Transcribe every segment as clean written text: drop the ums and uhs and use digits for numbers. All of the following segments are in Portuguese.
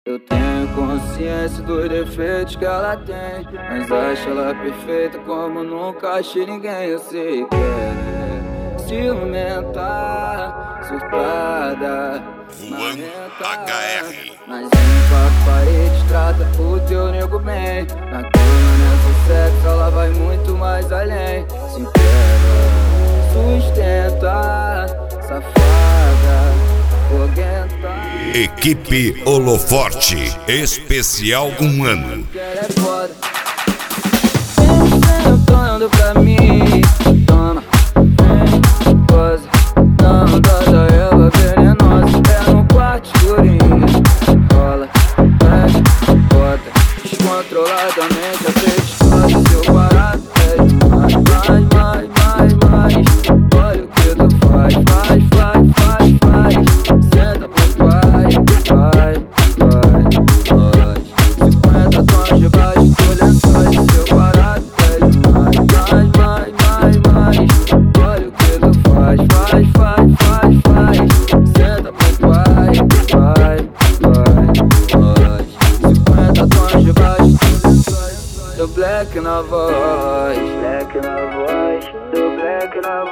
Eu tenho consciência dos defeitos que ela tem, mas acho ela perfeita como nunca achei ninguém. Eu sei que ela é ciumenta, surtada, Juan HR. mas em quatro paredes trata o teu nego bem. Na cama, nessa sexo, ela vai muito mais além. Se integra, sustenta, safada, foguenta. Equipe Holoforte, especial 1 ano. Ela é foda. Vem sentando pra mim, toma, vem, goza. Não dá da ela venenosa. É no quarto escurinho, rola, mexe, bota. Descontroladamente apetitosa. Seu barato é demais, mais. Olha o que tu faz. Senta pro pai, vai. 50 tons de baixo, tô lençóis. Seu barato é demais, mais. Olha o que tu faz. Senta pro pai, vai. 50 tons de baixo, tô lençóis. Do black na voz, do black na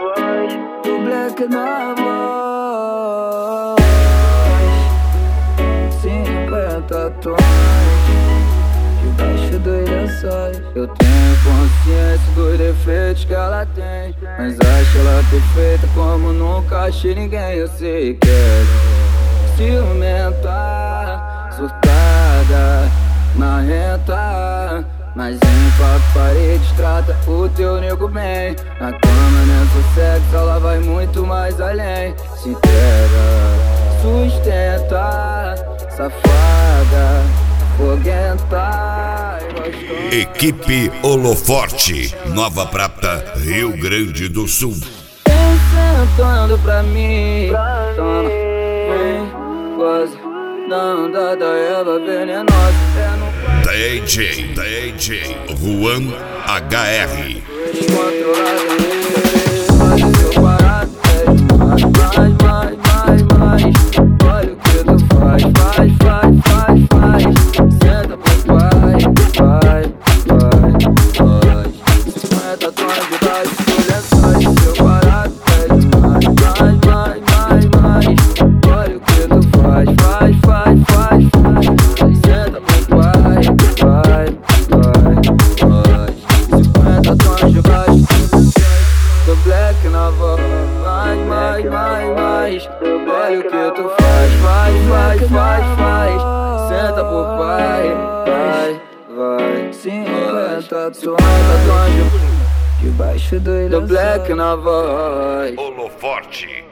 voz. 50 tons debaixo dos lençóis. Eu tenho consciência dos defeitos que ela tem, mas acho ela perfeita como nunca achei ninguém. Eu sei que ela é ciumenta, surtada, marrenta, mas em quatro paredes trata o teu nego bem. Na cama, nessa sexo, ela vai muito mais além. Se entrega, sustenta, safada, foguenta e gostosa. Equipe Holoforte, Nova Prata, Rio Grande do Sul. Vem sentando pra mim, toma, vem, goza. Não dá da ela venenosa. É no DJ Juan HR. Seu barato é demais, olha o que tu faz. Senta pro pai, vai. 50 tons de baixo, tô lençóis. Seu barato é demais, olha o que tu faz. Senta pro pai, vai. 50 tons de baixo, do black na voz, mais. Olha o que tu faz. Senta pro pai, vai. 50 tons debaixo do black na voz. Holoforte.